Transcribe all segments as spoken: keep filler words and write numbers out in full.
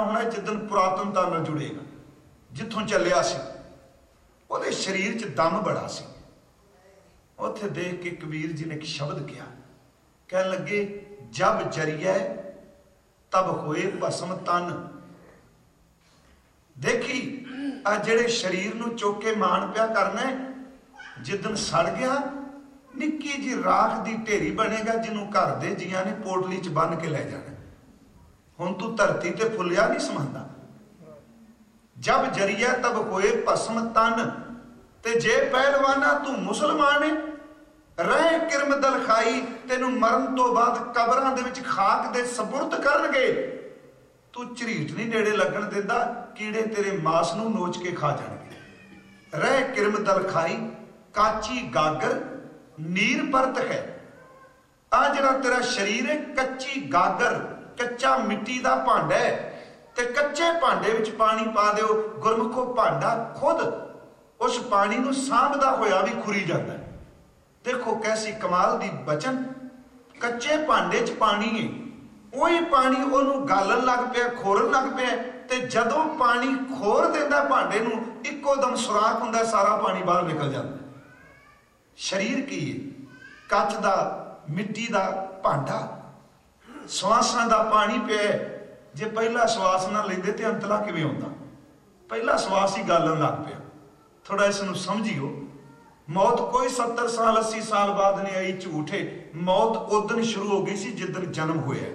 होना जिदन पुरातनता नाल जुड़ेगा, जिथों चलिया सी उहदे शरीर च दम बड़ा सी। उत्थे देख के कबीर जी ने एक शब्द किया, कह लगे जब जरिए तब होए भस्म तन। देखी आ जेड़े शरीर नूं चुक के मान पिया करना, जिदन सड़ गया निक्की जी राख दी ढेरी बनेगा, जिन्हों घर दे जियां ने पोटली च बन के लै जाना। हुण तू धरती ते फुलिया नहीं समझदा। जब जरिया तब होए भस्म तन, ते जे पहलवाना तू मुसलमान है, रह किरम दल खाई, तेनू मरण तो बाद कबरां दे विच खाक दे सपुर्द करनगे। तू झरीट नहीं नेड़े लगन दिंदा, कीड़े तेरे मास नू नोच के खा जाणगे। रह किरम दल खाई, काची गागर नीर परत है। आ जिहड़ा तेरा शरीर है कच्ची गागर, कच्चा मिट्टी दा भांडा है, ते कच्चे भांडे विच पानी पा दिओ, गुरमुखो भांडा खुद उस पानी नूं सांभदा होया भी खुरी जाता है। देखो कैसी कमाल दी बचन, कच्चे भांडे च पानी है, वही पानी उहनूं गालन लग पिया, खोरन लग पिया, ते जदों पानी खोर दिंदा भांडे नूं इक्को दम सुराख हुंदा, सारा पानी बाहर निकल जाता। शरीर की है कच दा मिट्टी दा भांडा, सवासां दा पानी पिया। जे पहला सवास ना लेंदे ते अंतला किवें हुंदा? पहला सवास ही गालन लग पिया। थोड़ा इसनूं समझियो, मौत कोई सत्तर साल अस्सी साल बाद नहीं आई, झूठे। मौत उदन शुरू हो गई सी जिदन जन्म होया।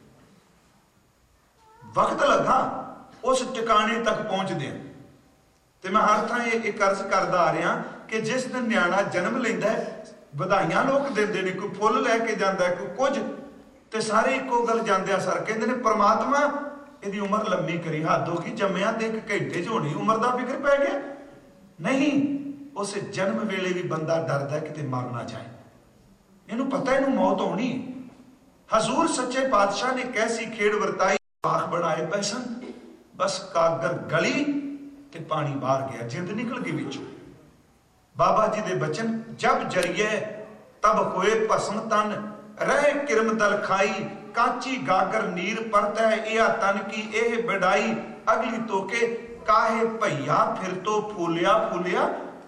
वक्त लगा उस टिकाने तक पहुंचदे। ते मैं हर थां एक अर्ज करदा आ रहा कि जिस दिन न्याणा जन्म लैंदा है, बधाइयां लोग दिंदे ने, कोई फुੱਲ लैके जांदा है, कोई कुछ, ते सारे इक्को गल जांदे सर कहंदे ने परमात्मा इहदी उम्र लम्मी करी। हद हो गई, जम्मिया ते एक घंटे च होनी, उम्र दा फिक्र पै गया। नहीं, उस जन्म वेले भी बंदा डरदा किते मर ना जाए, इहनूं पता इहनूं मौत होनी। हजूर सच्चे पातशाह ने कैसी खेड़ वरताई, बाख बनाए पैसन, बस कागर गली ते पानी बाहर गया, जिंद निकल गई विचों। बाबा जी दे बचन, जब जरिए तब होए भस्म तन, रह किरम दल खाई, काची गागर नीर परत है। यह तन की एह बड़ाई, अगली तो के काहे भैया फिर तो फूलिया फूलिया।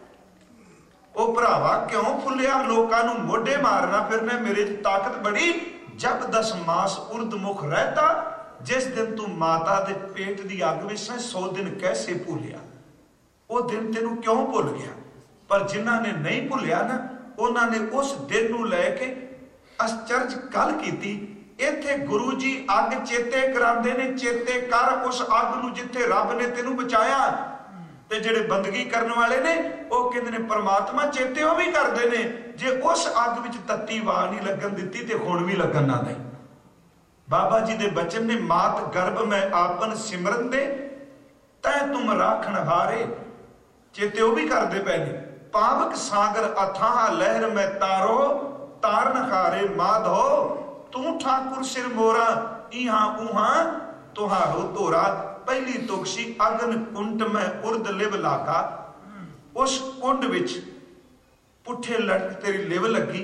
ओ भरावा क्यों फुलिया, लोकां नूं मोढे मारना फिरना, मेरे च ताकत बड़ी। जब दस मास उर्द मुख रहता, जिस दिन तू माता दे पेट दी अग विच सैं, सौ दिन कैसे भूलिया। वो दिन तेनू क्यों भुल गया? पर जिन्हां ने नहीं भुलिया ना, उन्हां ने उस दिन नूं लैके अचरज गल कीती। इत्थे गुरु जी अग चेते करांदे ने, चेते कर उस अग नूं जिथे रब ने तेनू बचाया। ते जिहड़े बंदगी करने वाले ने, वो कहंदे ने परमात्मा चेते वो भी करते ने, जे उस अग विच तत्ती वाह नहीं लगन दित्ती ते हुण भी लगन ना दई। बाबा जी दे बचन ने, मात गर्भ में आपन सिमरन दे, तै तुम राखण हारे। चेते वो भी करते पे ने, पावक सागर अथाह लहर में तारो, तारन हारे माधो, तू ठाकुर सिर मोरा, इहां उहां तुहारो तोरा। पहली तुकसी अगन कुंड में उर्द लिव लागा, उस कुंड विच पुठे लटक तेरी लिव लगी,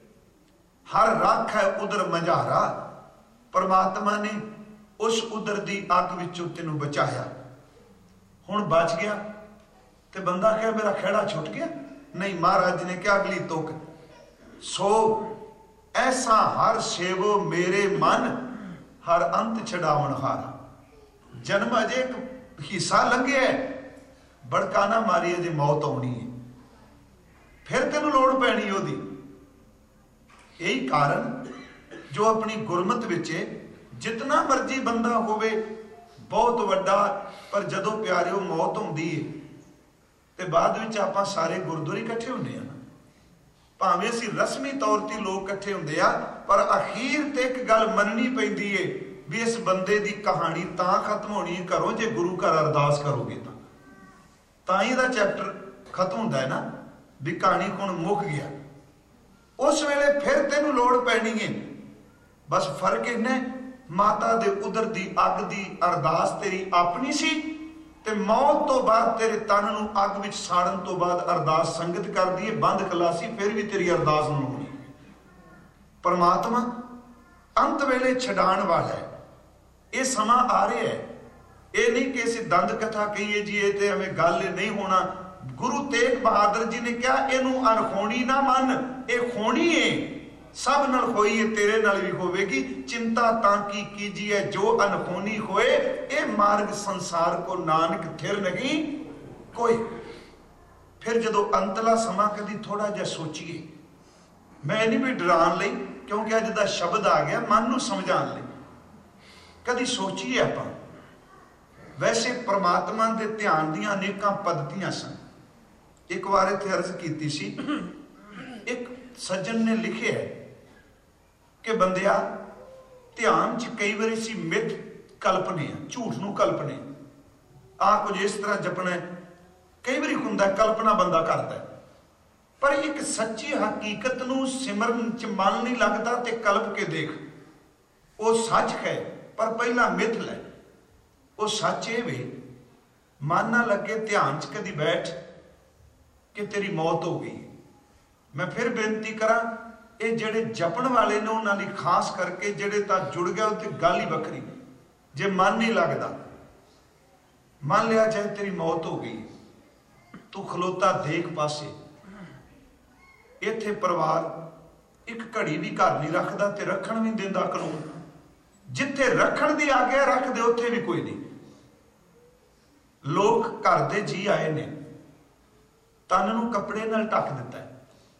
हर रख है उधर मझारा। परमात्मा ने उस उधर दी अग विचों तेनू बचाया, हुण बच गया। ते बंदा कहे मेरा खेड़ा छुट गया, नहीं, महाराज ने क्या अगली तुक, सो ऐसा हर सेवो मेरे मन, हर अंत छड़ावन हारा। जन्म अजे एक हिस्सा लंघिया है, बड़काना मारी अजे मौत आनी है, फिर तेनू लोड़ पैनी ओदी। यही कारण जो अपनी गुरमत विच जितना मर्जी बंदा होवे, बहुत वड्डा, पर जदों प्यारिओ मौत हुंदी है ते बाद विच आपां सारे गुरदुआरे इकट्ठे हुंदे आ। भावें असीं रस्मी तौर ते लोग इकट्ठे हुंदे आ, पर अखीर ते एक गल मननी पैंदी है भी इस बंदे दी कहानी तां खत्म होनी है घरों जे गुरु घर अरदास करोगे तां तां ही दा चैप्टर खत्म हुंदा है ना, भी कहानी हुण मुक गया। उस वेले फिर तेनू लोड़ पैनी है। बस फर्क इन्ना, माता दे उधर दी अग दी अरदास तेरी अपनी सी, ते मौत तो बाद तेरे तन नूं अग विच साड़न तो बाद अरदास संगत कर दी है, बंद खलासी, फिर भी तेरी अरदास नहीं होनी। परमात्मा अंत वेले छडाण वाला है। ये समा आ रहा है ये नहीं कि असीं दंद कथा कहिए जी ये तो एवें गल नहीं होना। गुरु तेग बहादुर जी ने कहा इनू अनखोनी ना मन, ये खोनी है, सब नाल होई है तेरे नाल भी होवेगी। चिंता तां की कीजिए जो अनखोनी होए, ये मार्ग संसार को नानक थिर नहीं कोई। फिर जो अंतला समा कभी थोड़ा जिहा सोचीए, मैं नहीं भी डरान लई क्योंकि अज दा शब्द आ गया मन नूं समझाण लई, कभी सोचीए आपां। वैसे परमात्मा के ध्यान दी अनेक पद्धतियां सन। एक बार इत्थे अर्ज कीती सी, एक सज्जन ने लिखे है कि बंदिया ध्यान च कई बार सी मिथ कल्पने, झूठ नूं कल्पने, आ कुछ इस तरह जपना है, कई बार हुंदा कल्पना बंदा करता है, पर एक सच्ची हकीकत नूं सिमरन च मन नहीं लगता ते कल्प के देख, वो सच है पर पहला मिथ लै। वो सच ये वे मन ना लगे ध्यान च कदी बैठ कि तेरी मौत हो गई। मैं फिर बेनती करा, ये जेड़े जपन वाले ने उन्होंने खास करके जेड़े तां जुड़ गए उत्ते गल ही वखरी। जे मन नहीं लगता, मान लिया चाहे तेरी मौत हो गई, तू खलोता देख पासे, इत्थे परिवार एक घड़ी भी घर नहीं रखता ते रखण भी दिंदा कानून, जिथे रखण दी आग्या रख दे उत्थे भी कोई नहीं। लोग घर दे जी आए ने, तन नूं कपड़े नाल ढक दिता है,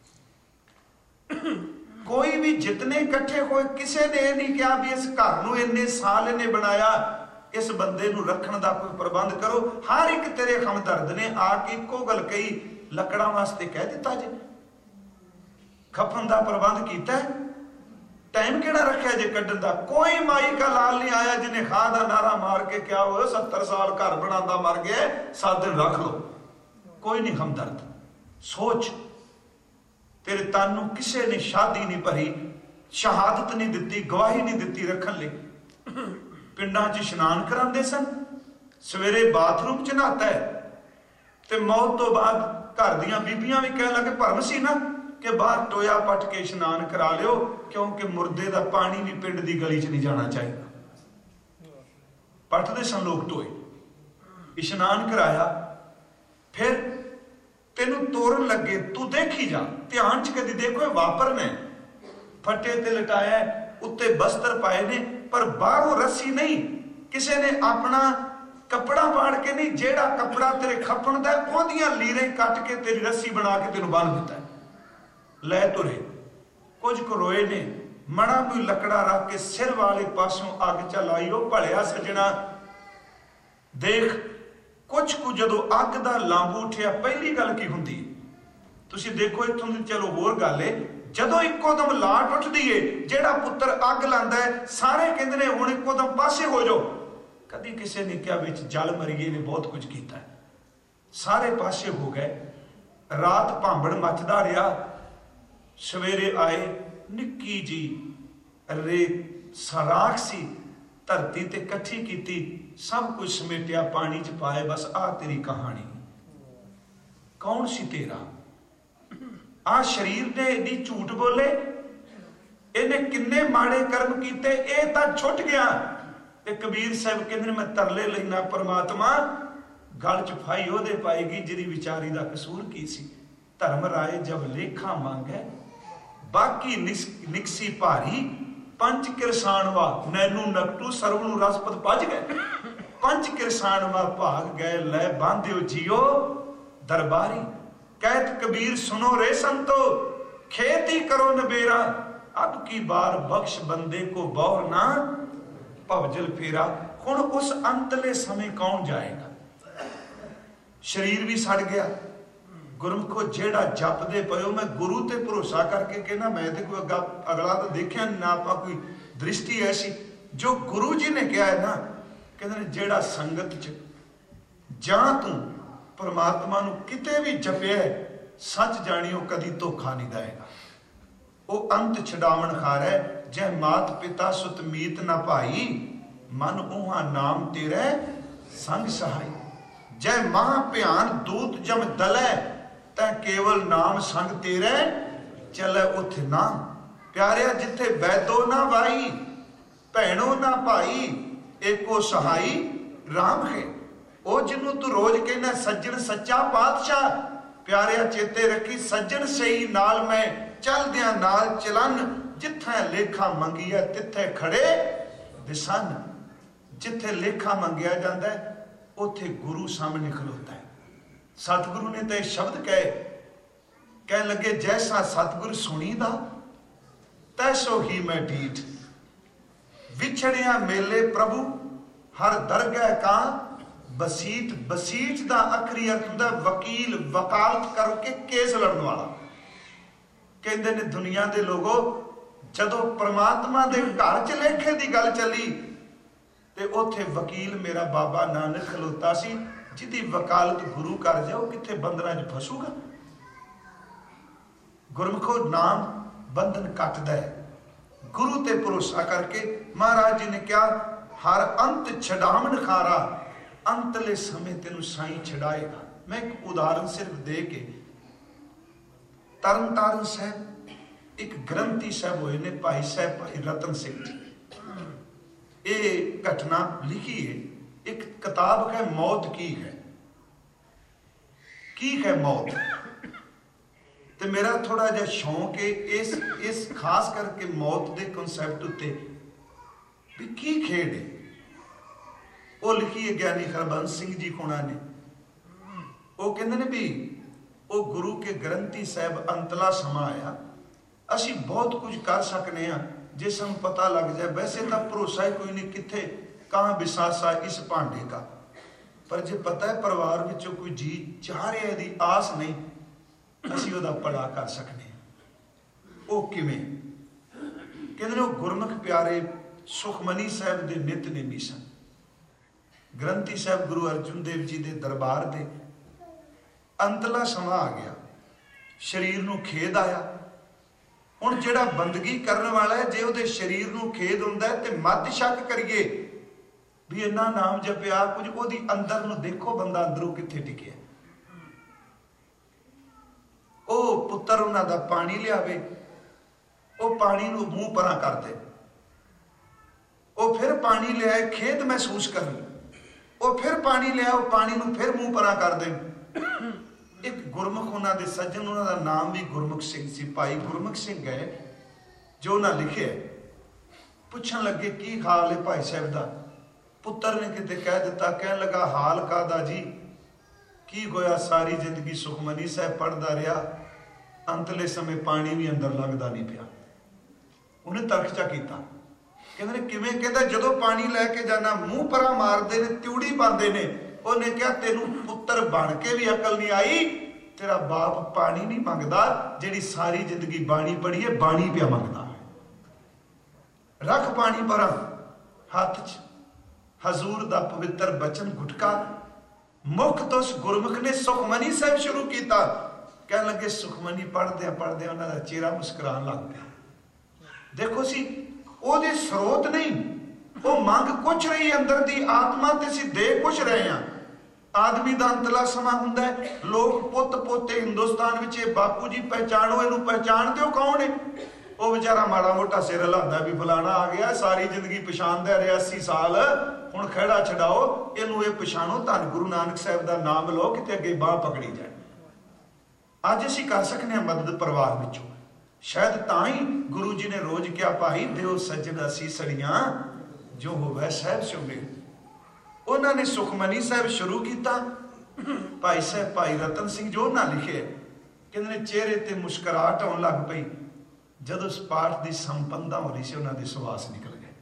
कोई भी जितने इकट्ठे होए किसी ने यह नहीं कहा भी इस घर नूं इन्ने साल इन्हें बनाया, इस बंदे नूं रखण दा कोई प्रबंध करो। हर एक तेरे हमदर्द ने आके इक्को गल कही, लकड़ां वास्ते कह दिता जे, खफन दा प्रबंध कीता है, टाइम केड़ा रखा जे कड्ढण दा। कोई माई का लाल नहीं आया जिन्हें खा दा नारा मार के क्या हो सत्तर साल घर बनाता मर गया, सात दिन रख लो, कोई नहीं हमदर्द। सोच, तेरे तन नूं किसी ने शादी नहीं भरी, शहादत नहीं दिती, गवाही नहीं दिती रखण लई। पिंडां च इशनान करांदे सन, सवेरे बाथरूम च नहाता है, ते मौत तो बाद घर दीआं बीबियां भी कहण लगे भरम सी ना कि बाहर टोया पट के इशनान करा लियो, क्योंकि मुर्दे का पानी भी पिंड की गली च नहीं जाना चाहिए। पटदे सन लोग टोए, इशनान कराया, फिर तेनू तोड़न लगे, तू देखी जा, ध्यान च कदी देखो वापरना, फटे ते लटाया, उत्ते बस्तर पाए ने, पर बाहरों रस्सी नहीं, किसी ने अपना कपड़ा पाड़ के नहीं, जेड़ा कपड़ा तेरे खपन दा ओहदियां लीरें कट के तेरी रस्सी बना के तेनू बन दिता है। लै तुरे, कुछ को रोए ने, मड़ा कोई लकड़ा रख के सिर वाले पासों अग चलाई, ओ भलिया सजना देख, कुछ को जदों अग दा लांबू उठिया, पहली गल की हुंदी, तुसीं देखो इत्थों दी चलो होर गल है, जदों इक्को दम लाट उठदी है, जेड़ा पुत्र अग लांदा है, सारे कहंदे ने हुण इक्को दम पासे हो जाओ। कदी किसी ने क्या विच जल मरीए ने बहुत कुछ किया, सारे पासे हो गए, रात भांबड़ मचदा रहा, सवेरे आए, निक्की जी रे सराख सी धरती ते कट्ठी कीती, सब कुछ समेटिया पानी च पाए, बस आ तेरी कहानी। कौन सी तेरा आ शरीर ने एडी झूठ बोले, इन्हें किन्ने माड़े कर्म कीते, ए तां छुट गया। ते कबीर साहब कहंदे मैं तरले लेना परमात्मा, गल च फाई ओहदे पाएगी जिहदी विचारी दा कसूर की सी। धर्म राय जब लेखा मांगे, बाकी निकसी भारी, पंच किरसानवा नैनू नकटू सरवणू रसपत भज गए। पंच किरसानवा भाग गए, लै बांधियो जियो दरबारी। कहत कबीर सुनो रे संतो, खेती करो नबेरा, अब की बार बख्श बंदे को बौर ना भवजल फेरा। हुण उस अंतले समय कौन जाएगा? शरीर भी सड़ गया। गुरमुखो जेड़ा जपदे पयो, मैं गुरु ते भरोसा करके कहना, मैं तो कोई अगा अगला तो देखा ना, आप कोई दृष्टि ऐसी जो गुरु जी ने कहा है ना, कहते जेड़ा संगत च जां तू परमात्मा नू किते भी जपिया है, सच जानियो कदी धोखा नहीं देगा। वो अंत छडावण खार है, जै मात पिता सुत मीत ना भाई, मन उहा नाम तेरे संग सहाई। जै महा भयान दूत जम दलै, तै केवल नाम संग तेरे चले उथ नाम। प्यारिया जिथे वैदो ना भाई, भैणो ना भाई, एको सहाई, राम है, ਉਹ ਜਿਹਨੂੰ ਤੂੰ ਰੋਜ਼ ਕਹਿੰਦਾ ਸੱਜਣ ਸੱਚਾ ਪਾਤਸ਼ਾਹ। ਪਿਆਰਿਆ ਚੇਤੇ ਰੱਖੀ, ਸੱਜਣ ਸਹੀ ਨਾਲ ਮੈਂ ਚੱਲਦਿਆਂ ਨਾਲ ਚਲਨ, ਜਿੱਥੇ ਲੇਖਾ ਮੰਗੀਆ ਤਿੱਥੇ ਖੜੇ ਦਿਸਨ। ਜਿੱਥੇ ਲੇਖਾ ਮੰਗਿਆ ਜਾਂਦਾ ਹੈ ਉੱਥੇ ਗੁਰੂ ਸਾਹਮਣੇ ਖਲੋਤਾ ਹੈ। ਸਤਿਗੁਰੂ ਨੇ ਤਾਂ ਇਹ ਸ਼ਬਦ ਕਹੇ, ਕਹਿਣ ਲੱਗੇ ਜੈਸਾ ਸਤਿਗੁਰ ਸੁਣੀਦਾ ਤੈਸੋ ਹੀ ਮੈਂ ਢੀਠ। ਵਿਛੜਿਆ ਮੇਲੇ ਪ੍ਰਭੂ ਹਰ ਦਰਗਹਿ ਕਾਂ ਬਸੀਠ। ਬਸੀਠ ਦਾ ਆਖਰੀ ਅਰਥ ਹੁੰਦਾ ਵਕੀਲ, ਵਕਾਲਤ ਕਰਕੇ ਕੇਸ ਲੜਨ ਵਾਲਾ। ਕਹਿੰਦੇ ਨੇ ਦੁਨੀਆ ਦੇ ਲੋਗੋ, ਜਦੋਂ ਪ੍ਰਮਾਤਮਾ ਦੇ ਘਰ ਚ ਲੇਖੇ ਦੀ ਗੱਲ ਚੱਲੀ ਤੇ ਉੱਥੇ ਵਕੀਲ ਮੇਰਾ ਬਾਬਾ ਨਾਨਕ ਖਲੋਤਾ ਸੀ, ਜਿਹਦੀ ਵਕਾਲਤ ਗੁਰੂ ਕਰ ਜਾਓ ਕਿੱਥੇ ਬੰਧਨਾਂ ਚ ਫਸੂਗਾ। ਗੁਰਮੁਖੋ ਨਾਮ ਬੰਧਨ ਕੱਟਦਾ ਹੈ। ਗੁਰੂ ਤੇ ਭਰੋਸਾ ਕਰਕੇ ਮਹਾਰਾਜ ਜੀ ਨੇ ਕਿਹਾ ਹਰ ਅੰਤ ਛਡਾਵਣ ਖਾਰਾ, ਅੰਤਲੇ ਸਮੇਂ ਤੈਨੂੰ ਸਾਈਂ ਛਡਾਏਗਾ। ਮੈਂ ਇੱਕ ਉਦਾਹਰਨ ਸਿਰਫ ਦੇ ਕੇ, ਤਰਨ ਤਾਰਨ ਸਾਹਿਬ ਇੱਕ ਗ੍ਰੰਥੀ ਸਾਹਿਬ ਹੋਏ ਨੇ, ਭਾਈ ਸਾਹਿਬ ਭਾਈ ਰਤਨ ਸਿੰਘ ਜੀ। ਇਹ ਘਟਨਾ ਲਿਖੀ ਹੈ, ਇੱਕ ਕਿਤਾਬ ਹੈ ਮੌਤ ਕੀ ਹੈ। ਕੀ ਹੈ ਮੌਤ? ਤੇ ਮੇਰਾ ਥੋੜਾ ਜਿਹਾ ਸ਼ੌਂਕ ਹੈ ਇਸ ਇਸ ਖਾਸ ਕਰਕੇ ਮੌਤ ਦੇ ਕਨਸੈਪਟ ਉੱਤੇ ਵੀ ਕੀ ਖੇਡ ਹੈ। ਉਹ ਲਿਖੀ ਹੈ ਗਿਆਨੀ ਹਰਬੰਸ ਸਿੰਘ ਜੀ ਕੋਣਾ ਨੇ। ਉਹ ਕਹਿੰਦੇ ਨੇ ਵੀ ਉਹ ਗੁਰੂ ਕੇ ਗ੍ਰੰਥੀ ਸਾਹਿਬ ਅੰਤਲਾ ਸਮਾਂ ਆਇਆ, ਅਸੀਂ ਬਹੁਤ ਕੁਝ ਕਰ ਸਕਨੇ ਹਾਂ ਜੇ ਸਾਨੂੰ ਪਤਾ ਲੱਗ ਜਾਏ। ਵੈਸੇ ਤਾਂ ਭਰੋਸਾ ਹੀ ਕੋਈ ਨਹੀਂ ਕਿੱਥੇ ਕਹਾਂ ਵਿਸਾਸਾ ਇਸ ਭਾਂਡੇ ਕਾ, ਪਰ ਜੇ ਪਤਾ ਹੈ ਪਰਿਵਾਰ ਵਿੱਚੋਂ ਕੋਈ ਜੀ ਚਾਹ ਰਿਹਾ ਦੀ ਆਸ ਨਹੀਂ, ਅਸੀਂ ਉਹਦਾ ਭਲਾ ਕਰ ਸਕਨੇ ਹਾਂ। ਉਹ ਕਿਵੇਂ? ਕਹਿੰਦੇ ਨੇ ਉਹ ਗੁਰਮੁਖ ਪਿਆਰੇ ਸੁਖਮਨੀ ਸਾਹਿਬ ਦੇ ਨਿਤਨੇਮੀ ਸਨ। ਗ੍ਰੰਥੀ ਸਾਹਿਬ ਗੁਰੂ ਅਰਜਨ ਦੇਵ ਜੀ ਦੇ ਦਰਬਾਰ ਦੇ ਅੰਤਲਾ ਸਮਾਂ ਆ ਗਿਆ, ਸਰੀਰ ਨੂੰ ਖੇਦ ਆਇਆ। ਹੁਣ ਜਿਹੜਾ ਬੰਦਗੀ ਕਰਨ ਵਾਲਾ ਹੈ, ਜੇ ਉਹਦੇ ਸਰੀਰ ਨੂੰ ਖੇਦ ਹੁੰਦਾ ਹੈ ਤੇ ਮੱਧ ਸ਼ੱਕ ਕਰੀਏ ਵੀ ਇੰਨਾ ਨਾਮ ਜਪਿਆ ਕੁਝ, ਉਹਦੀ ਅੰਦਰ ਨੂੰ ਦੇਖੋ ਬੰਦਾ ਅੰਦਰੋਂ ਕਿੱਥੇ ਟਿਕਿਆ। ਉਹ ਪੁੱਤਰ ਉਹਨਾਂ ਦਾ ਪਾਣੀ ਲਿਆਵੇ, ਉਹ ਪਾਣੀ ਨੂੰ ਮੂੰਹ ਪਰਾਂ ਕਰ ਦੇ, ਉਹ ਫਿਰ ਪਾਣੀ ਲਿਆਏ ਖੇਦ ਮਹਿਸੂਸ ਕਰਨ, ਉਹ ਫਿਰ ਪਾਣੀ ਲਿਆ, ਉਹ ਪਾਣੀ ਨੂੰ ਫਿਰ ਮੂੰਹ ਪਰਾਂ ਕਰ ਦੇ। ਇੱਕ ਗੁਰਮੁਖ ਉਹਨਾਂ ਦੇ ਸੱਜਣ, ਉਹਨਾਂ ਦਾ ਨਾਮ ਵੀ ਗੁਰਮੁਖ ਸਿੰਘ ਸੀ, ਭਾਈ ਗੁਰਮੁਖ ਸਿੰਘ ਹੈ, ਜੋ ਉਹਨਾਂ ਲਿਖਿਆ। ਪੁੱਛਣ ਲੱਗੇ ਕੀ ਹਾਲ ਹੈ ਭਾਈ ਸਾਹਿਬ ਦਾ? ਪੁੱਤਰ ਨੇ ਕਿਤੇ ਕਹਿ ਦਿੱਤਾ, ਕਹਿਣ ਲੱਗਾ ਹਾਲ ਕਾਹਦਾ ਜੀ, ਕੀ ਹੋਇਆ ਸਾਰੀ ਜ਼ਿੰਦਗੀ ਸੁਖਮਨੀ ਸਾਹਿਬ ਪੜ੍ਹਦਾ ਰਿਹਾ, ਅੰਤਲੇ ਸਮੇਂ ਪਾਣੀ ਵੀ ਅੰਦਰ ਲੱਗਦਾ ਨਹੀਂ ਪਿਆ। ਉਹਨੇ ਤਰਕਚਾ ਕੀਤਾ, ਕਹਿੰਦੇ ਨੇ ਕਿਵੇਂ? ਕਹਿੰਦਾ ਜਦੋਂ ਪਾਣੀ ਲੈ ਕੇ ਜਾਣਾ ਮੂੰਹ ਪਰਾਂ ਮਾਰਦੇ ਨੇ, ਤਿਉੜੀ ਪਾਉਂਦੇ ਨੇ। ਉਹਨੇ ਕਿਹਾ ਤੈਨੂੰ ਪੁੱਤਰ ਬਣ ਕੇ ਵੀ ਅਕਲ ਨਹੀਂ ਆਈ, ਤੇਰਾ ਬਾਪ ਪਾਣੀ ਨਹੀਂ ਮੰਗਦਾ, ਜਿਹੜੀ ਸਾਰੀ ਜ਼ਿੰਦਗੀ ਬਾਣੀ ਪੜ੍ਹੀ ਹੈ ਬਾਣੀ ਪਿਆ ਮੰਗਦਾ। ਰੱਖ ਪਾਣੀ ਪਰਾਂ ਹੱਥ 'ਚ ਹਜ਼ੂਰ ਦਾ ਪਵਿੱਤਰ ਬਚਨ ਗੁਟਕਾ, ਮੁਖ ਤੋਂ ਗੁਰਮੁਖ ਨੇ ਸੁਖਮਨੀ ਸਾਹਿਬ ਸ਼ੁਰੂ ਕੀਤਾ। ਕਹਿਣ ਲੱਗੇ ਸੁਖਮਨੀ ਪੜ੍ਹਦਿਆਂ ਪੜ੍ਹਦਿਆਂ ਉਹਨਾਂ ਦਾ ਚਿਹਰਾ ਮੁਸਕਰਾਉਣ ਲੱਗ ਪਿਆ। ਦੇਖੋ ਸੀ ਉਹਦੇ ਸਰੋਤ ਨਹੀਂ, ਉਹ ਮੰਗ ਕੁਛ ਰਹੀ ਅੰਦਰ ਦੀ ਆਤਮਾ ਤੇ ਅਸੀਂ ਦੇ ਕੁਛ ਰਹੇ ਹਾਂ। ਆਦਮੀ ਦਾ ਅੰਤਲਾ ਸਮਾਂ ਹੁੰਦਾ ਹੈ, ਲੋਕ ਪੁੱਤ ਪੋਤੇ ਹਿੰਦੁਸਤਾਨ ਵਿੱਚ ਇਹ ਬਾਪੂ ਜੀ ਪਹਿਚਾਣੋ, ਇਹਨੂੰ ਪਹਿਚਾਣਦੇ ਹੋ ਕੌਣ ਹੈ? ਉਹ ਵਿਚਾਰਾ ਮਾੜਾ ਮੋਟਾ ਸਿਰ ਹਿਲਾਉਂਦਾ ਵੀ ਫਲਾਣਾ ਆ ਗਿਆ, ਸਾਰੀ ਜ਼ਿੰਦਗੀ ਪਛਾਣਦਾ ਰਿਹਾ ਅੱਸੀ ਸਾਲ, ਹੁਣ ਖਹਿੜਾ ਛਡਾਓ ਇਹਨੂੰ, ਇਹ ਪਛਾਣੋ, ਧੰਨ ਗੁਰੂ ਨਾਨਕ ਸਾਹਿਬ ਦਾ ਨਾਮ ਲਓ, ਕਿਤੇ ਅੱਗੇ ਬਾਹ ਪਕੜੀ ਜਾਏ। ਅੱਜ ਅਸੀਂ ਕਰ ਸਕਦੇ ਹਾਂ ਮਦਦ ਪਰਿਵਾਰ ਵਿੱਚੋਂ। ਸ਼ਾਇਦ ਤਾਂ ਹੀ ਗੁਰੂ ਜੀ ਨੇ ਰੋਜ਼ ਕਿਹਾ ਭਾਈ ਦਿਓ ਸੱਜਣ ਅਸੀਸੜੀਆਂ ਜੋ ਹੋਵੇ ਸਾਹਿਬ ਸ਼ੁਭੇ। ਉਹਨਾਂ ਨੇ ਸੁਖਮਨੀ ਸਾਹਿਬ ਸ਼ੁਰੂ ਕੀਤਾ। ਭਾਈ ਸਾਹਿਬ ਭਾਈ ਰਤਨ ਸਿੰਘ ਜੋ ਨਾ ਲਿਖੇ, ਕਹਿੰਦੇ ਨੇ ਚਿਹਰੇ ਤੇ ਮੁਸਕਰਾਹਟ ਆਉਣ ਲੱਗ ਪਈ ਜਦੋਂ ਇਸ ਪਾਠ ਦੀ ਸੰਪੰਨਤਾ ਹੋ ਰਹੀ ਸੀ। ਉਹਨਾਂ ਦੇ ਸਵਾਸ ਨਿਕਲ ਗਏ।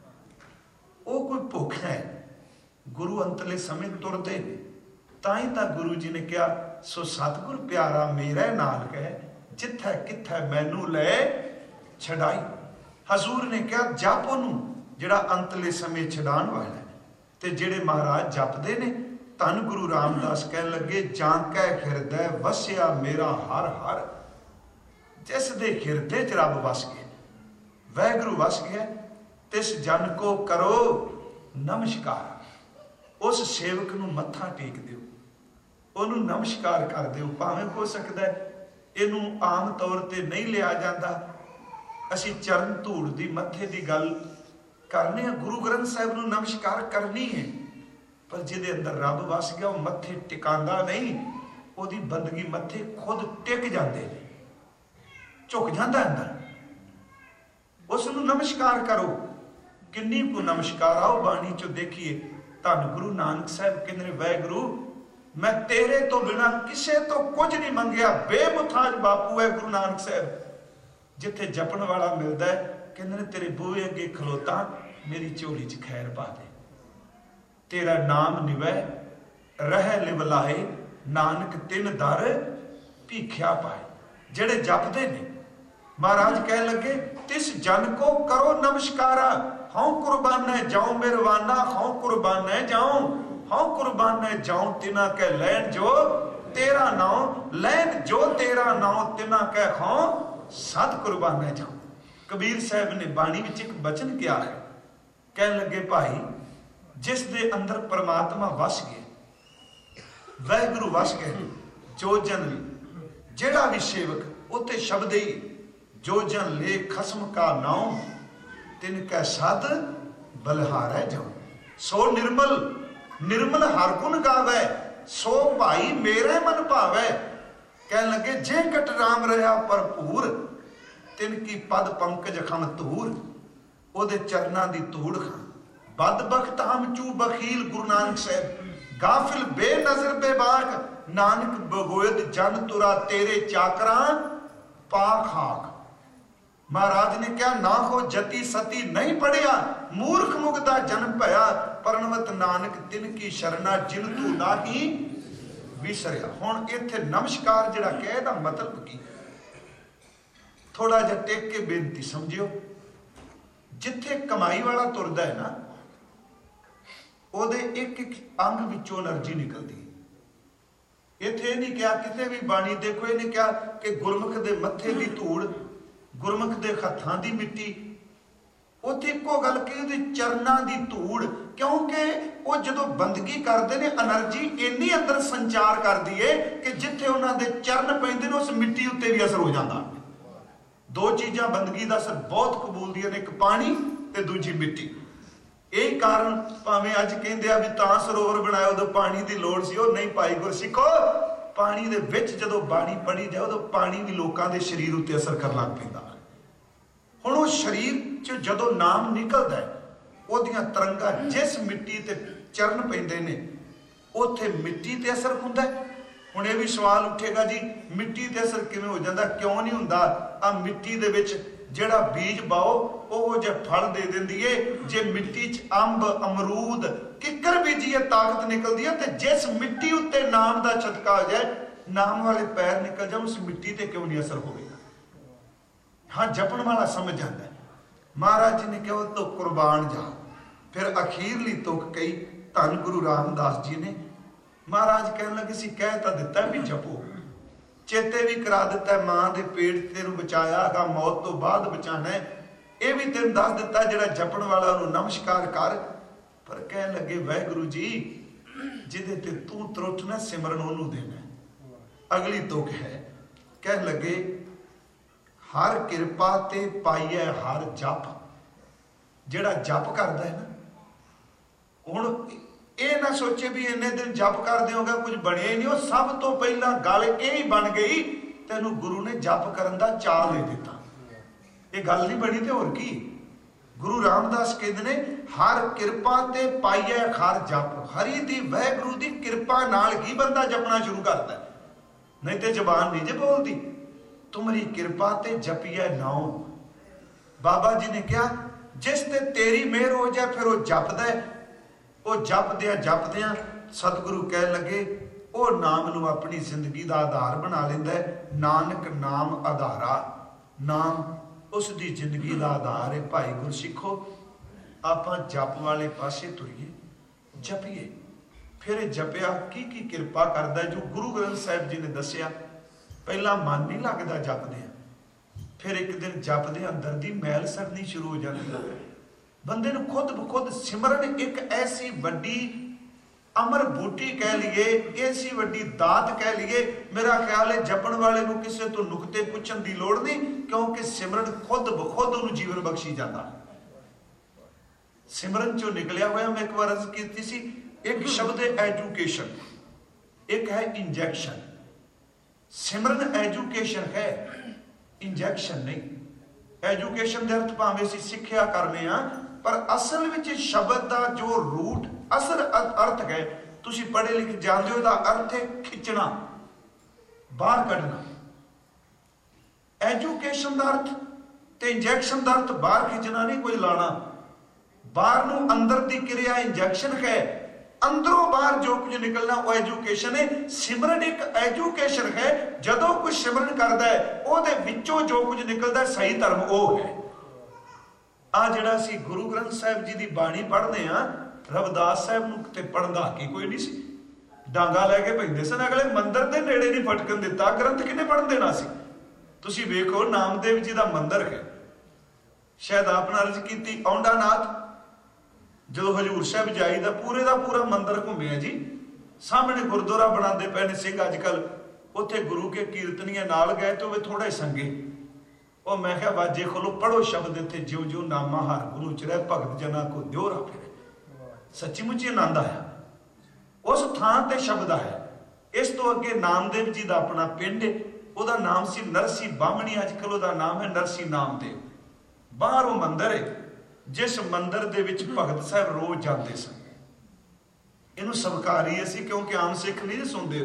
ਉਹ ਕੋਈ ਭੁੱਖ ਹੈ, ਗੁਰੂ ਅੰਤਲੇ ਸਮੇਂ ਤੁਰਦੇ ਨੇ। ਤਾਂ ਹੀ ਤਾਂ ਗੁਰੂ ਜੀ ਨੇ ਕਿਹਾ ਸੋ ਸਤਿਗੁਰ ਪਿਆਰਾ ਮੇਰੇ ਨਾਲ ਕਹਿ, ਜਿੱਥੇ ਕਿੱਥੇ ਮੈਨੂੰ ਲੈ ਛਡਾਈ। ਹਜ਼ੂਰ ਨੇ ਕਿਹਾ ਜਪ ਉਹਨੂੰ ਜਿਹੜਾ ਅੰਤਲੇ ਸਮੇਂ ਛਡਾਉਣ ਵਾਲਾ ਹੈ। ਤੇ ਜਿਹੜੇ ਮਹਾਰਾਜ ਜਪਦੇ ਨੇ, ਧੰਨ ਗੁਰੂ ਰਾਮਦਾਸ ਕਹਿਣ ਲੱਗੇ ਜਾਂ ਕੈ ਹਿਰਦੈ ਵਸਿਆ ਮੇਰਾ ਹਰ ਹਰ। ਜਿਸ ਦੇ ਹਿਰਦੇ 'ਚ ਰੱਬ ਵਸ ਗਿਆ, ਵਾਹਿਗੁਰੂ ਵਸ ਗਿਆ, ਤਿਸ ਜਨ ਕੋ ਕਰੋ ਨਮਸਕਾਰ। ਉਸ ਸੇਵਕ ਨੂੰ ਮੱਥਾ ਟੇਕ ਦਿਓ, ਉਹਨੂੰ ਨਮਸਕਾਰ ਕਰ ਦਿਓ। ਭਾਵੇਂ ਹੋ ਸਕਦਾ ਇਹਨੂੰ ਆਮ ਤੌਰ ਤੇ ਨਹੀਂ ਲਿਆ ਜਾਂਦਾ, ਅਸੀਂ ਚਰਨ ਧੂੜ ਦੀ ਮੱਥੇ ਦੀ ਗੱਲ ਕਰਨੇ ਆ, ਗੁਰੂ ਗ੍ਰੰਥ ਸਾਹਿਬ ਨੂੰ ਨਮਸਕਾਰ ਕਰਨੀ ਹੈ। पर जिहदे अंदर रब वस गया वो मत्थे टिकांदा नहीं, ओदी बंदगी मत्थे खुद टिक जाते हैं, झुक जाता अंदर। उसनू नमस्कार करो। किन्नी को नमस्कार आओ बाणी चो देखिए। धन गुरु नानक साहब कहते वाहगुरु मैं तेरे तो बिना किसे तो कुछ नहीं मंगया, बेमुथाज बापू है गुरु नानक साहब। जिथे जपन वाला मिलता है कहते ने तेरे बूहे अगे खलोता मेरी झोली च खैर पा दे। तेरा नाम निवै रह लिवलाए नानक तिन दर भीख्या पाए। जेड़े जपते ने महाराज कह लगे तिस जन को करो नमस्कारा, हाँ कुर्बान है जाऊं मेरवाना, हाँ कुर्बान है जाऊं, हाँ कुर्बान है जाऊं तिना कह लैन जो तेरा नाम, लैन जो तेरा नाम तिना कह हाँ सद कुर्बान है जाऊं। कबीर साहब ने बाणी विच एक बचन किया है, कह लगे भाई जिस दे अंदर परमात्मा वस गए, वाहगुरु वस गए, जो जन जेड़ा भी सेवक उते शब्द ही जो जन ले खसम का नाम तिनका सद बलिहारै जाऊं। सो निर्मल निर्मल हर गुण गावै, सो भाई मेरे मन भावै। कह लगे जे कट राम रहा भरपूर तिनकी पद पंकज खम धूर, ओदे चरना दी धूड़ खां बद बख्त हम चू बखील। गुरु नानक साहब गाफिल बेनजर बेबाक, नानक बगोयद जन तुरा तेरे चाकरा पा खाक। महाराज ने क्या ना हो जति सती नहीं पढ़िया, मूर्ख मुगदा जन्म भया, परनवत नानक तिनकी शरणा जिन तू नाही विसरिया। हुण इत्थे नमस्कार जिहड़ा कहे दा मतलब की थोड़ा जिहा टेक के बेनती समझियो। जिथे कमाई वाला तुरदा है ना ओदे एक एक अंग विचों एनर्जी निकलती है। इत्थे नहीं क्या किते भी बाणी देखो इन्हें क्या कि गुरमुख दे मत्थे दी धूड़, गुरमुख दे हत्थां दी मिट्टी, उत्थे इक्को गल कि उहदे चरनां दी धूड़। क्योंकि वो जदों बंदगी करते हैं एनर्जी इन्नी अंदर संचार करती है कि जिथे उन्हां दे चरण पैंदे ने उस मिट्टी उत्ते भी असर हो जाता। दो चीज़ां बंदगी का असर बहुत कबूल दियां ने, एक पानी ते दूजी मिट्टी। यही कारण भावें अज कहंदे आ भी तां सरोवर बनाया उदों पानी की लोड़ सी, वो नहीं पाई गुरसिखो। पानी दे विच जदों बाणी पढ़ी जाए उदों पानी भी लोकां दे शरीर उत्ते असर कर लग पैंदा। हुण वो शरीर च जदों नाम निकलदा है ओदियां तरंगां जिस मिट्टी ते चरण पैंदे ने उत्थे मिट्टी ते असर हुंदा है। हुण ये भी सवाल उठेगा जी मिट्टी ते असर किवें हो जांदा, क्यों नहीं हुंदा? आ मिट्टी दे विच जिहड़ा बीज बाओ ओहो जिहा फल दे दिंदी है। जे मिट्टी च अंब अमरूद किकर बीजीए ताकत निकलदी है, ते जिस मिट्टी उत्ते नाम दा छटका हो जाए, नाम वाले पैर निकल जाए, उस मिट्टी ते क्यों नहीं असर होगा? हाँ जपन वाला समझ जाता है। महाराज जी ने कहा तो कुर्बान जा। फिर अखीरली तुक कही धन गुरु रामदास जी ने। महाराज कहने लगे सी कह तो दिता भी जपो, चेते भी करा दिता, मां के पेट तेन बचाया गा, मौत तो बाद बचाना है, ये भी तेन दस दिता जिहड़ा जपन वाला उन्होंने नमस्कार कर। पर कह लगे वाहगुरु जी जिदे ते तू त्रुटना सिमरन ओनू देना। अगली तुक है, कह लगे हर किरपा ते पाइए हर जप। जिहड़ा जप करता है ना, हुण ये ना सोचे भी इन्ने दिन जप कर देओगा कुछ बनिया ही नहीं। वो सब तो पहला गल यही बन गई तेनू गुरु ने जप करन दा चाह दे दिता। ये गल नहीं बनी तो होर की। गुरु रामदास कहते ने हर किरपा ते पाइए हर जप। हरि दी वाहगुरु दी किरपा नाल ही बंदा जपना शुरू करता है, नहीं तो जबान नहीं जे बोलती। तुम्हारी किरपा ते जपिए नाओ। बाबा जी ने कहा जिस ते तेरी मेहर हो जाए फिर वो जपदा है। वो जपद्या जपद्या सतगुरु कह लगे वो नाम नू अपनी जिंदगी का आधार बना लेंदा है। नानक नाम आधारा, नाम उसकी जिंदगी का आधार है। भाई गुरसिखो आपां जप वाले पासे तुरीए, जपीए। फिर जपिया की की किरपा करदा जो गुरु ग्रंथ साहिब जी ने दसिया। पहला मन नहीं लगता जपदे, फिर एक दिन जपदे अंदर दी मैल सड़नी शुरू हो जाती है। बंदे नूं खुद ब खुद सिमरन एक ऐसी वड्डी अमर बूटी कह लीए, ऐसी वड्डी दात कह लीए। मेरा ख्याल है जपन वाले नूं किसी तो नुकते पुछण दी लोड़ नहीं, क्योंकि सिमरन खुद ब खुद उन्हें जीवन बख्शी जाता। सिमरन चो निकलिया हुआ मैं एक बार अर्ज की सी एक शब्द है एजुकेशन, एक है इंजेक्शन। सिमरन एजुकेशन है, इंजेक्शन नहीं। एजुकेशन के अर्थ भावें असीं सिक्ख्या करने आ, पर असल विच शब्द का जो रूट असल अर्थ है, तुसीं पढ़े लिखे जानते हो, अर्थ है खिंचना, बाहर कढ़ना। एजुकेशन का अर्थ ते इंजैक्शन का अर्थ बाहर खिंचना नहीं, कोई लाना। बाहर नूं अंदर की क्रिया इंजैक्शन है, अंदरों बाहर जो कुछ निकलना वो एजुकेशन है। सिमरन एक एजुकेशन है। जदों कोई सिमरन करता है ਉਹਦੇ ਵਿੱਚੋਂ जो कुछ निकलता है सही धर्म वो है। आ ਜਿਹੜਾ ਅਸੀਂ गुरु ग्रंथ साहिब जी की बाणी पढ़ने आ, रविदास साहब ਨੂੰ ਤੇ ਪੜ੍ਹਦਾ ਕੀ ਕੋਈ ਨਹੀਂ ਸੀ, ਡਾਂਗਾ ਲੈ ਕੇ ਪੈਂਦੇ ਸਨ, ਅਗਲੇ ਮੰਦਰ ਦੇ ਨੇੜੇ ਨਹੀਂ ਫਟਕਣ ਦਿੱਤਾ। ਗ੍ਰੰਥ ਕਿੰਨੇ ਪੜ੍ਹਨ ਦੇਣਾ ਸੀ? ਤੁਸੀਂ ਵੇਖੋ ਨਾਮਦੇਵ ਜੀ ਦਾ ਮੰਦਰ ਹੈ, ਸ਼ਾਇਦ ਆਪਣਾ ਅਰਜ਼ ਕੀਤੀ ਔਂਡਾ ਨਾਥ, ਜਦੋਂ ਹਜੂਰ ਸਾਹਿਬ ਜਾਈਦਾ ਪੂਰੇ ਦਾ ਪੂਰਾ ਮੰਦਰ ਘੁੰਮਿਆ ਜੀ। ਸਾਹਮਣੇ ਗੁਰਦੁਆਰਾ ਬਣਾਉਂਦੇ ਪਏ ਨੇ ਸਿੰਘ ਅੱਜ ਕੱਲ, ਉੱਥੇ ਗੁਰੂ ਕੇ ਕੀਰਤਨੀਆਂ ਨਾਲ ਗਏ ਤੇ ਉਹ ਥੋੜਾ ਹੀ ਸੰਗੇ। ਉਹ ਮੈਂ ਕਿਹਾ ਵਾਜੇ ਖੋਲੋ, ਪੜੋ ਸ਼ਬਦ ਇੱਥੇ, ਜਿਉ ਜਿਉ ਨਾਮਾ ਹਰ ਗੁਰੂ ਚ ਰਹਿ ਭਗਤ ਜਨਾ ਕੋ ਦਿਓ ਰਾ ਫਿਰੇ। ਸੱਚੀ ਮੁੱਚੀ ਆਨੰਦ ਆਇਆ ਉਸ ਥਾਂ ਤੇ ਸ਼ਬਦ ਆਇਆ। ਇਸ ਤੋਂ ਅੱਗੇ ਨਾਮਦੇਵ ਜੀ ਦਾ ਆਪਣਾ ਪਿੰਡ, ਉਹਦਾ ਨਾਮ ਸੀ ਨਰਸੀ ਬਾਹਮਣੀ, ਅੱਜ ਕੱਲ ਉਹਦਾ ਨਾਮ ਹੈ ਨਰਸੀ ਨਾਮਦੇਵ। ਬਾਹਰ ਉਹ ਮੰਦਰ ਹੈ, ਜਿਸ ਮੰਦਰ ਦੇ ਵਿੱਚ ਭਗਤ ਸਾਹਿਬ ਰੋਜ਼ ਜਾਂਦੇ ਸਨ। ਇਹਨੂੰ ਸਵਕਾਰੀ ਅਸੀਂ, ਕਿਉਂਕਿ ਆਮ ਸਿੱਖ ਨਹੀਂ ਸੁਣਦੇ।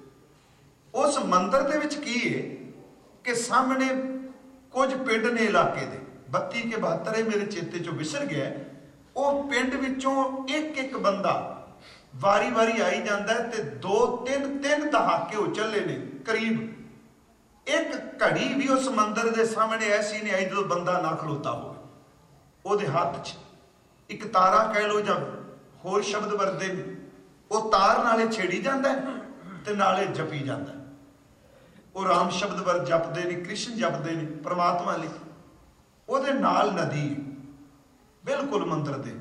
ਉਸ ਮੰਦਰ ਦੇ ਵਿੱਚ ਕੀ ਹੈ ਕਿ ਸਾਹਮਣੇ ਕੁਝ ਪਿੰਡ ਨੇ ਇਲਾਕੇ ਦੇ, ਬੱਤੀ ਕੇ ਬਹੱਤਰ ਮੇਰੇ ਚੇਤੇ ਚੋਂ ਵਿਸਰ ਗਿਆ। ਉਹ ਪਿੰਡ ਵਿੱਚੋਂ ਇੱਕ ਇੱਕ ਬੰਦਾ ਵਾਰੀ ਵਾਰੀ ਆਈ ਜਾਂਦਾ ਤੇ ਦੋ ਤਿੰਨ ਤਿੰਨ ਦਹਾਕੇ ਹੋ ਚੱਲੇ ਨੇ ਕਰੀਬ। ਇੱਕ ਘੜੀ ਵੀ ਉਸ ਮੰਦਰ ਦੇ ਸਾਹਮਣੇ ਐਸੀ ਨਹੀਂ ਆਈ ਜਦੋਂ ਬੰਦਾ ਨਾ ਖਲੋਤਾ ਹੋਵੇ। ਉਹਦੇ ਹੱਥ 'ਚ ਇੱਕ ਤਾਰਾ ਕਹਿ ਲੋ ਜਾਂ ਹੋਰ ਸ਼ਬਦ ਵਰਤੇ ਨੇ, ਉਹ ਤਾਰ ਨਾਲੇ ਛੇੜੀ ਜਾਂਦਾ ਤੇ ਨਾਲੇ ਜਪੀ ਜਾਂਦਾ। ਉਹ ਰਾਮ ਸ਼ਬਦ ਵਰ ਜਪਦੇ ਨੇ, ਕ੍ਰਿਸ਼ਨ ਜਪਦੇ ਨੇ ਪਰਮਾਤਮਾ ਲਈ। ਉਹਦੇ ਨਾਲ ਨਦੀ ਬਿਲਕੁਲ ਮੰਦਰ ਦੇ।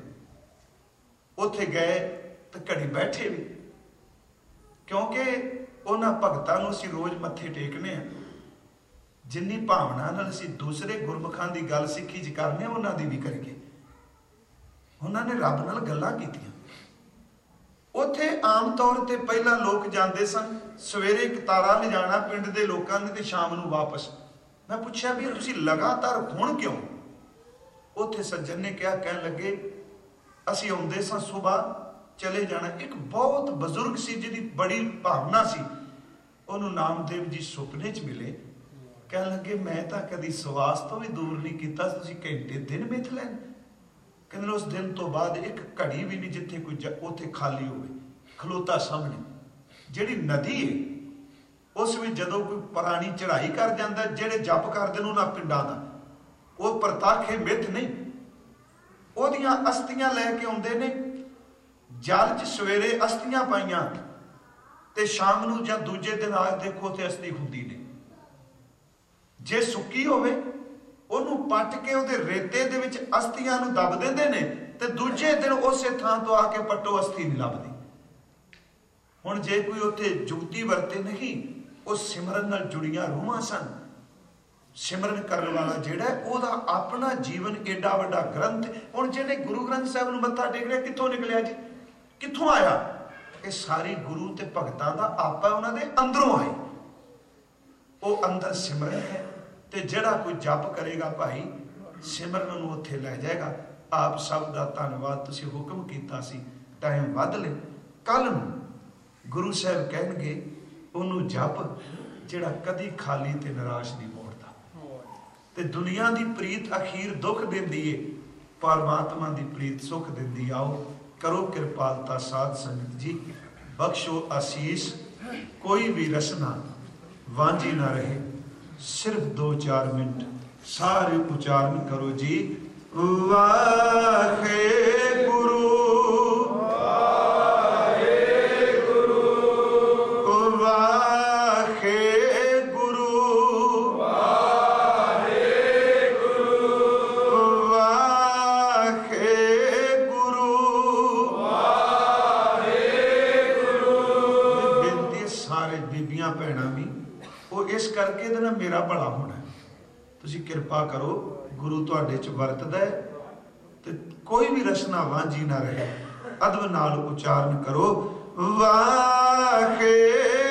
ਉੱਥੇ ਗਏ ਤੇ ਘੜੀ ਬੈਠੇ ਵੀ, ਕਿਉਂਕਿ ਉਹਨਾਂ ਭਗਤਾਂ ਨੂੰ ਅਸੀਂ ਰੋਜ਼ ਮੱਥੇ ਟੇਕਨੇ ਆ। ਜਿੰਨੀ ਭਾਵਨਾ ਨਾਲ ਅਸੀਂ ਦੂਸਰੇ ਗੁਰਮੁਖਾਂ ਦੀ ਗੱਲ ਸਿੱਖੀ ਚ ਕਰਨੇ ਆ, ਉਹਨਾਂ ਦੀ ਵੀ ਕਰੀਏ। ਉਹਨਾਂ ਨੇ ਰੱਬ ਨਾਲ ਗੱਲਾਂ ਕੀਤੀਆਂ। ਉੱਥੇ ਆਮ ਤੌਰ ਤੇ ਪਹਿਲਾਂ ਲੋਕ ਜਾਂਦੇ ਸਨ, ਸਵੇਰੇ ਇੱਕ ਤਾਰਾ ਲਿਜਾਣਾ ਪਿੰਡ ਦੇ ਲੋਕਾਂ ਨੇ ਤੇ ਸ਼ਾਮ ਨੂੰ ਵਾਪਸ। ਮੈਂ ਪੁੱਛਿਆ ਵੀ ਤੁਸੀਂ ਲਗਾਤਾਰ ਹੁਣ ਕਿਉਂ? ਉੱਥੇ ਸੱਜਣ ਨੇ ਕਿਹਾ, ਕਹਿਣ ਲੱਗੇ ਅਸੀਂ ਆਉਂਦੇ ਸਾਂ ਸੁਬਾਹ, ਚਲੇ ਜਾਣਾ। ਇੱਕ ਬਹੁਤ ਬਜ਼ੁਰਗ ਸੀ ਜਿਹਦੀ ਬੜੀ ਭਾਵਨਾ ਸੀ, ਉਹਨੂੰ ਨਾਮਦੇਵ ਜੀ ਸੁਪਨੇ 'ਚ ਮਿਲੇ। ਕਹਿਣ ਲੱਗੇ ਮੈਂ ਤਾਂ ਕਦੀ ਸਵਾਸ ਤੋਂ ਵੀ ਦੂਰ ਨਹੀਂ ਕੀਤਾ, ਤੁਸੀਂ ਘੰਟੇ ਦਿਨ ਮਿਥ ਲੈਣ। ਕਹਿੰਦੇ ਉਸ ਦਿਨ ਤੋਂ ਬਾਅਦ ਇੱਕ ਘੜੀ ਵੀ ਨਹੀਂ ਜਿੱਥੇ ਕੋਈ ਉੱਥੇ ਖਾਲੀ ਹੋਵੇ, ਖਲੋਤਾ ਸਾਹਮਣੇ। ਜਿਹੜੀ ਨਦੀ ਹੈ ਉਸ ਵਿੱਚ ਜਦੋਂ ਕੋਈ ਪੁਰਾਣੀ ਚੜ੍ਹਾਈ ਕਰ ਜਾਂਦਾ, ਜਿਹੜੇ ਜਪ ਕਰਦੇ ਨੇ ਉਹਨਾਂ ਪਿੰਡਾਂ ਦਾ, ਉਹ ਪ੍ਰਤੱਖ ਮਿੱਥ ਨਹੀਂ। ਉਹਦੀਆਂ ਅਸਥੀਆਂ ਲੈ ਕੇ ਆਉਂਦੇ ਨੇ, ਜਲ 'ਚ ਸਵੇਰੇ ਅਸਥੀਆਂ ਪਾਈਆਂ ਤੇ ਸ਼ਾਮ ਨੂੰ ਜਾਂ ਦੂਜੇ ਦਿਨ ਆ ਦੇਖੋ ਤੇ ਅਸਥੀ ਹੁੰਦੀ ਨੇ। ਜੇ ਸੁੱਕੀ ਹੋਵੇ ਉਹਨੂੰ ਪੱਟ ਕੇ ਉਹਦੇ ਰੇਤੇ ਦੇ ਵਿੱਚ ਅਸਥੀਆਂ ਨੂੰ ਦੱਬ ਦਿੰਦੇ ਨੇ ਤੇ ਦੂਜੇ ਦਿਨ ਉਸੇ ਥਾਂ ਤੋਂ ਆ ਕੇ ਪੱਟੋ, ਅਸਥੀ ਨਹੀਂ ਲੱਭਦੀ। ਹੁਣ ਜੇ ਕੋਈ ਉੱਥੇ ਜੁਗਤੀ ਵਰਤੇ ਨਹੀਂ, ਉਹ ਸਿਮਰਨ ਨਾਲ ਜੁੜੀਆਂ ਰੂਹਾਂ ਸਨ। ਸਿਮਰਨ ਕਰਨ ਵਾਲਾ ਜਿਹੜਾ ਉਹਦਾ ਆਪਣਾ ਜੀਵਨ ਏਡਾ ਵੱਡਾ ਗ੍ਰੰਥ। ਹੁਣ ਜਿਹੜੇ ਗੁਰੂ ਗ੍ਰੰਥ ਸਾਹਿਬ ਨੂੰ ਮੱਥਾ ਟੇਕ ਰਿਹਾ, ਕਿੱਥੋਂ ਨਿਕਲਿਆ ਜੀ? ਕਿੱਥੋਂ ਆਇਆ? ਇਹ ਸਾਰੀ ਗੁਰੂ ਤੇ ਭਗਤਾਂ ਦਾ ਆਪਾ ਉਹਨਾਂ ਦੇ ਅੰਦਰੋਂ ਆਏ। ਉਹ ਅੰਦਰ ਸਿਮਰਨ ਹੈ ਤੇ ਜਿਹੜਾ ਕੋਈ ਜਪ ਕਰੇਗਾ ਭਾਈ, ਸਿਮਰਨ ਨੂੰ ਉੱਥੇ ਲੈ ਜਾਏਗਾ। ਆਪ ਸਭ ਦਾ ਧੰਨਵਾਦ, ਤੁਸੀਂ ਹੁਕਮ ਕੀਤਾ ਸੀ ਟਾਈਮ ਵੱਧ ਲੈ। ਕੱਲ ਨੂੰ ਗੁਰੂ ਸਾਹਿਬ ਕਹਿਣਗੇ ਉਹਨੂੰ ਜਪ ਜਿਹੜਾ ਕਦੀ ਖਾਲੀ ਤੇ ਨਿਰਾਸ਼ ਨਹੀਂ ਮੋੜਦਾ। ਤੇ ਦੁਨੀਆ ਦੀ ਪ੍ਰੀਤ ਅਖੀਰ ਦੁੱਖ ਦਿੰਦੀ ਏ, ਪਰਮਾਤਮਾ ਦੀ ਪ੍ਰੀਤ ਸੁੱਖ ਦਿੰਦੀ। ਆਓ ਕਰੋ ਕਿਰਪਾਲਤਾ ਸਾਧ ਸੰਗਤ ਜੀ, ਬਖਸ਼ੋ ਆਸੀਸ, ਕੋਈ ਵੀ ਰਸਨਾ ਵਾਂਝੀ ਨਾ ਰਹੇ। सिर्फ दो चार मिनट सारे उच्चारण करो जी। वाहे गुरु वाहे गुरु वाहे गुरु वाहे गुरु वाहे गुरु वाहे गुरु। बेनती सारे बीबियां भैणां भी ਉਹ ਇਸ ਕਰਕੇ ਇਹਦੇ ਨਾਲ ਮੇਰਾ ਭਲਾ ਹੋਣਾ। ਤੁਸੀਂ ਕਿਰਪਾ ਕਰੋ, ਗੁਰੂ ਤੁਹਾਡੇ 'ਚ ਵਰਤਦਾ ਹੈ ਤੇ ਕੋਈ ਵੀ ਰਸਨਾ ਵਾਂਝੀ ਨਾ ਰਹੇ। ਅਦਬ ਨਾਲ ਉਚਾਰਨ ਕਰੋ। ਵਾਹਿਗੁਰੂ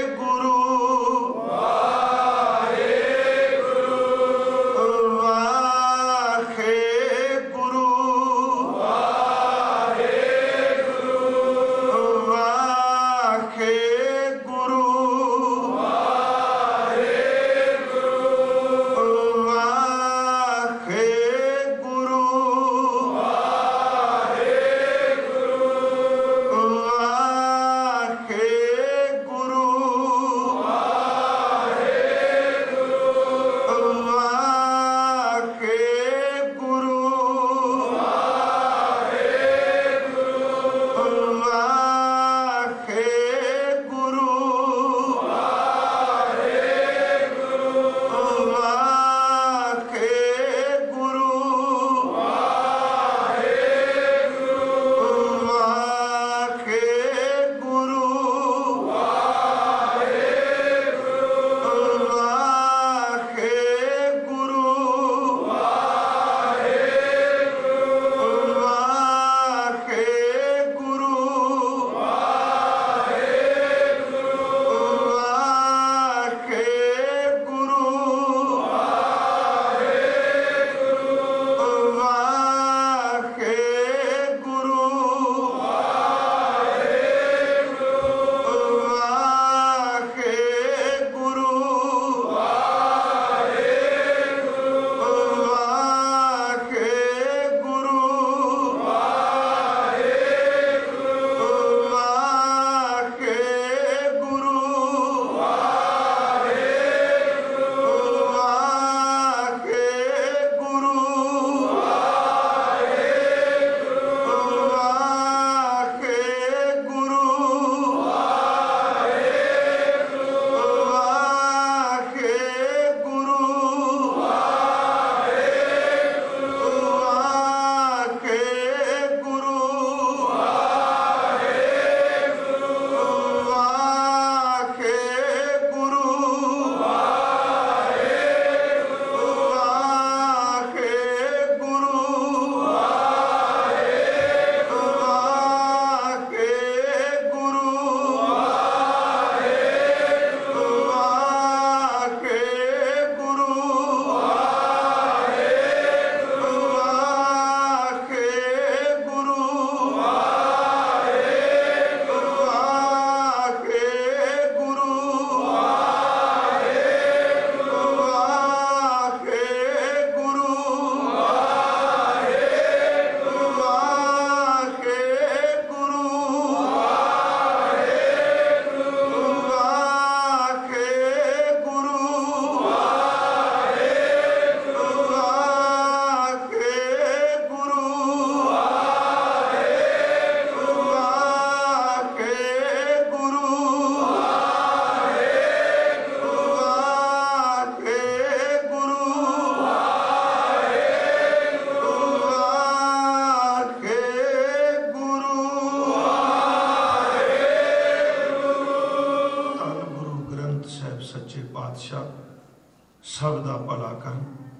सब दा भला कर।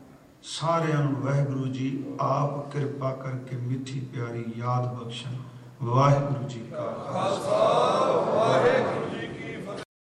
सारिਆਂ ਨੂੰ वाहिगुरु जी आप कृपा करके मिठी प्यारी याद बख्शन। वाहिगुरु जी का खालसा वाहिगुरु जी